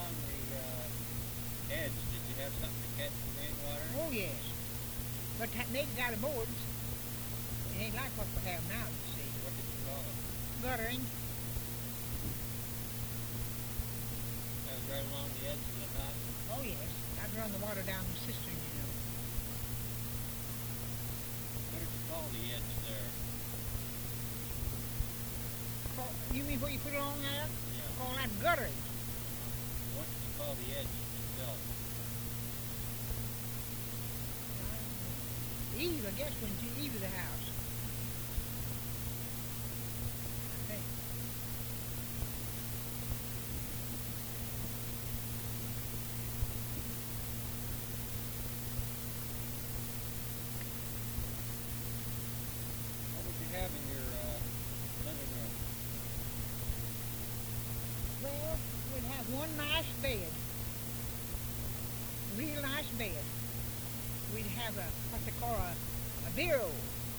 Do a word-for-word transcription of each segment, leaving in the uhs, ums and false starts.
along the uh, edge, did you have something to catch the rainwater? Oh yes. But that made it out of boards. It ain't like what we have now, you see. What did you call it? Guttering. That was right along the edge of the top? Oh yes. I'd run the water down the cistern, you know. What did you call the edge there? Call, you mean what you put along there? Yeah. Call that guttering. What did you call the edge itself? Eve, I guess, when you eve of the house. I think. What would you have in your uh, living room? Well, we'd have one nice bed. A real nice bed. We'd have a, what they call a, a bureau.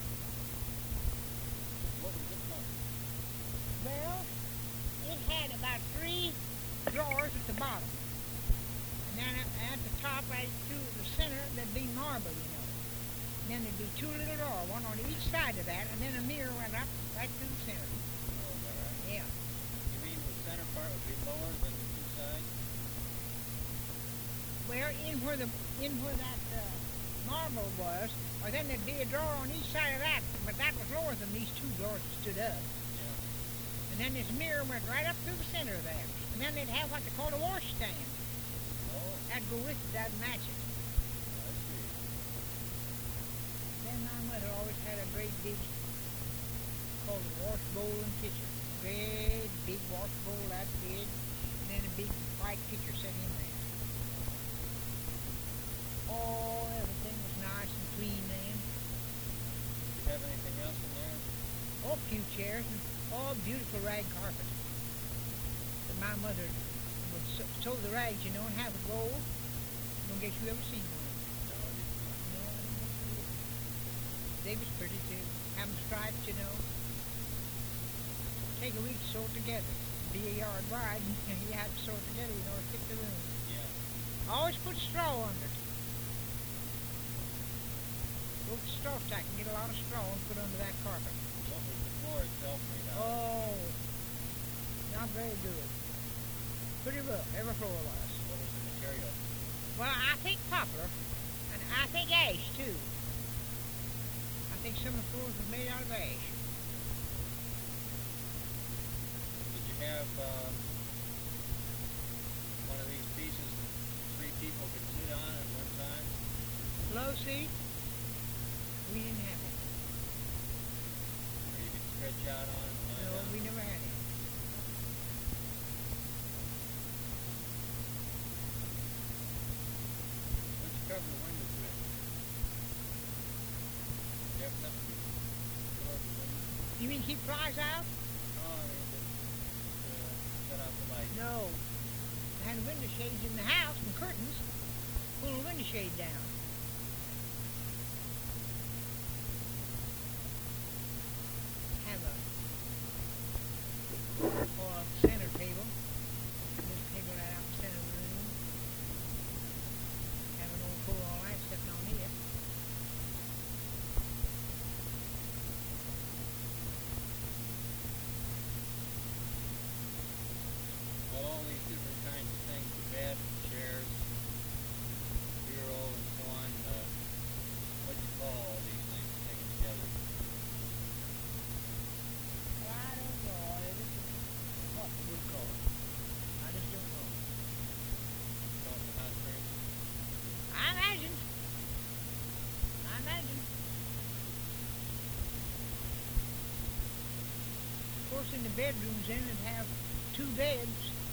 What was it like? Well, it had about three drawers at the bottom. And then at, at the top, right through the center, there'd be marble, you know. And then there'd be two little drawers, one on each side of that, and then a mirror went up right through the center. Oh, is that right? Yeah. You mean the center part would be lower than the two sides? Well, in where the in where that uh, marble was, or then there'd be a drawer on each side of that, but that was lower than these two drawers that stood up. Yeah. And then this mirror went right up through the center of that. And then they'd have what they call a washstand. Oh, That'd go with it, that'd match it. I see. Then my mother always had a great big, called a wash bowl and pitcher. Great big wash bowl that big, and then a big white pitcher set in there. Oh, everything was nice and clean then. Did you have anything else in there? Oh, a few chairs and oh, beautiful rag carpet. But my mother would sew sew the rags, you know, and have it rolled. Don't guess you ever seen one. No, I didn't. No, I didn't guess you did. They was pretty too. Have them striped, you know. Take a week to sew it together. Be a yard wide, and you have to sew it together, you know, to fit the room. Yeah. Always put straw under it. Go to the straw stack and get a lot of straw and put under that carpet. What was the floor itself made out of? Oh, not very good. Pretty rough, every floor was. What was the material? Well, I think poplar, and I think ash too. I think some of the floors were made out of ash. Did you have um, one of these pieces that three people could sit on at one time? Low seat, we didn't have it. Or you could stretch out on and lie No, down? we never had it. What'd you cover the windows with? Did you have something to cover the windows? You mean keep flies out? No, I mean to uh, shut out the light. No. I had window shades in the house and curtains. Pull the window shade down. Have a, or a center table. This table right out in the center of the room. Have an old coal all light sitting on it. Well, all these different kinds of things, the bed, chairs, bureau, and so on, uh, what'd you call all these things taken together? Well, I don't know. This is what we would call it. I just don't know. Call it the hot springs? I imagine. I imagine. Of course, in the bedrooms, then it'd have two beds.